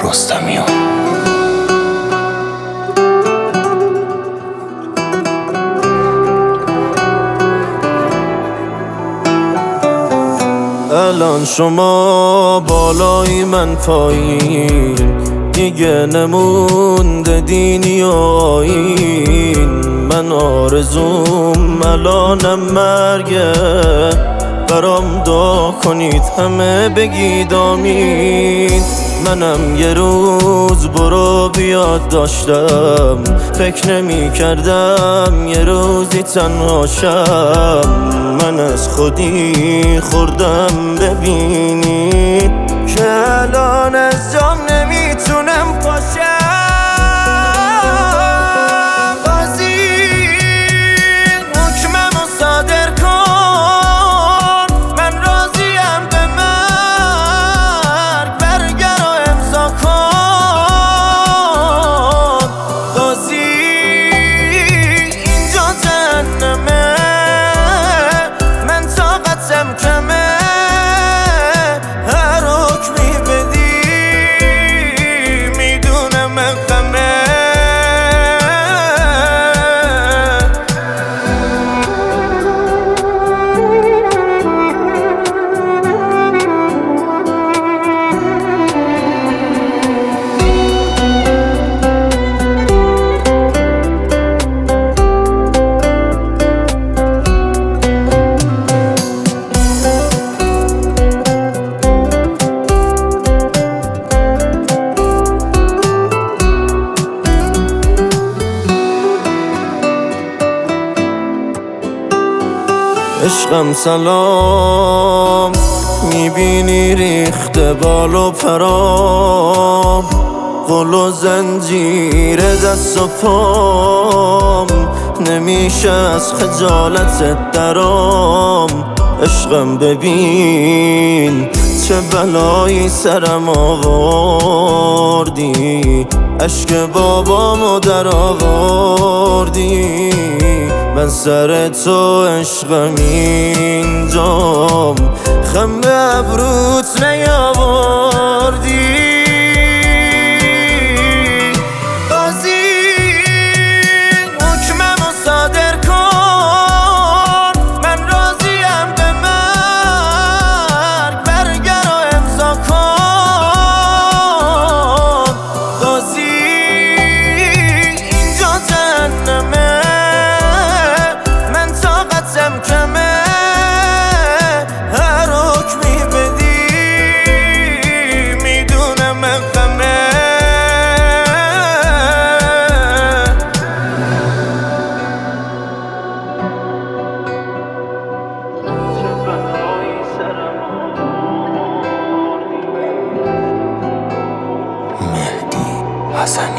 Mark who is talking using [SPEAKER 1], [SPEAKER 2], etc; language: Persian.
[SPEAKER 1] رستمیان.
[SPEAKER 2] الان شما بالایی من پایین، دیگه نمونده دینی و آیین. من آرزوم الانم مرگه، برام دعا کنید همه بگید آمین. منم یه روز برو بیاد داشتم، فکر نمی کردم یه روزی تنها شم. من از خودی خوردم ببینی که الان از جام نمیتونم پاشم. عشقم سلام، میبینی ریخته بال و پرام، قل و زنجیر دست و پام، نمیشه از خجالت درام. عشقم ببین چه بلایی سرم آوردی، اشک بابامو در آوردی. من سر تو عشقم اینجام، خم به ابروت نیاوردی.
[SPEAKER 1] مهدی حسنی.